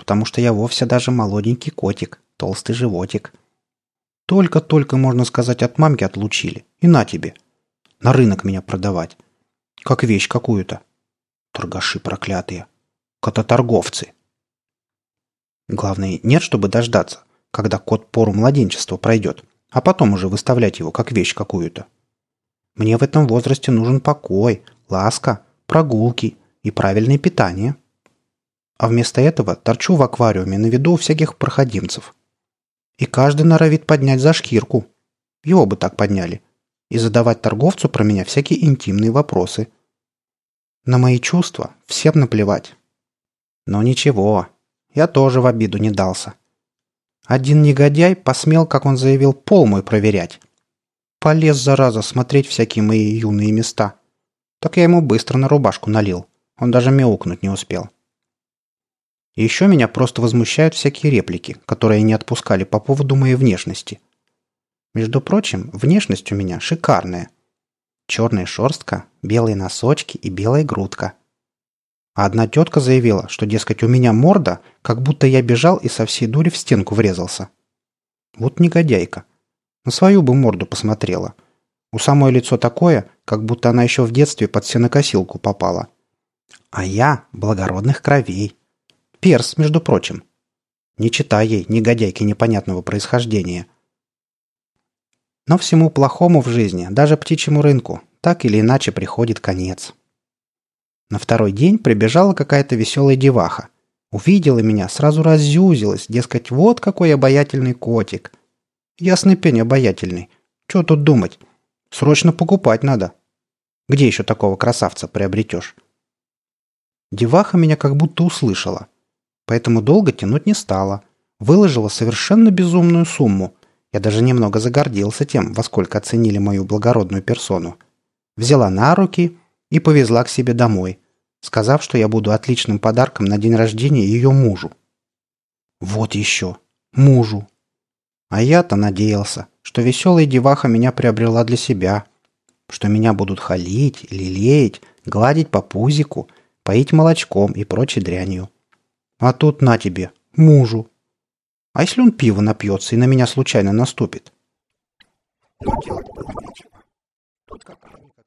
потому что я вовсе даже молоденький котик, толстый животик. Только-только, можно сказать, от мамки отлучили. И на тебе. На рынок меня продавать. Как вещь какую-то. Торгаши проклятые. Кототорговцы. Главное, нет, чтобы дождаться, когда кот пору младенчества пройдет, а потом уже выставлять его как вещь какую-то. Мне в этом возрасте нужен покой, ласка, прогулки и правильное питание. А вместо этого торчу в аквариуме на виду у всяких проходимцев. И каждый норовит поднять за шкирку. Его бы так подняли. И задавать торговцу про меня всякие интимные вопросы. На мои чувства всем наплевать. Но ничего, я тоже в обиду не дался. Один негодяй посмел, как он заявил, пол мой проверять. Полез, зараза, смотреть всякие мои юные места. Так я ему быстро на рубашку налил. Он даже мяукнуть не успел. И еще меня просто возмущают всякие реплики, которые не отпускали по поводу моей внешности. Между прочим, внешность у меня шикарная. Черная шерстка, белые носочки и белая грудка. А одна тетка заявила, что, дескать, у меня морда, как будто я бежал и со всей дури в стенку врезался. Вот негодяйка. На свою бы морду посмотрела. У самой лицо такое, как будто она еще в детстве под сенокосилку попала. А я благородных кровей. Перс, между прочим. Не читай ей, негодяйки непонятного происхождения. Но всему плохому в жизни, даже птичьему рынку, так или иначе приходит конец. На второй день прибежала какая-то веселая деваха. Увидела меня, сразу раззюзилась, дескать, вот какой обаятельный котик. Ясный пень обаятельный. Чего тут думать? Срочно покупать надо. Где еще такого красавца приобретешь? Деваха меня как будто услышала. Поэтому долго тянуть не стала. Выложила совершенно безумную сумму. Я даже немного загордился тем, во сколько оценили мою благородную персону. Взяла на руки и повезла к себе домой, сказав, что я буду отличным подарком на день рождения ее мужу. Вот еще. Мужу. А я-то надеялся, что веселая деваха меня приобрела для себя, что меня будут халить, лелеять, гладить по пузику, поить молочком и прочей дрянью. А тут на тебе, мужу. А если он пиво напьется и на меня случайно наступит? Но делать было нечего. Тут как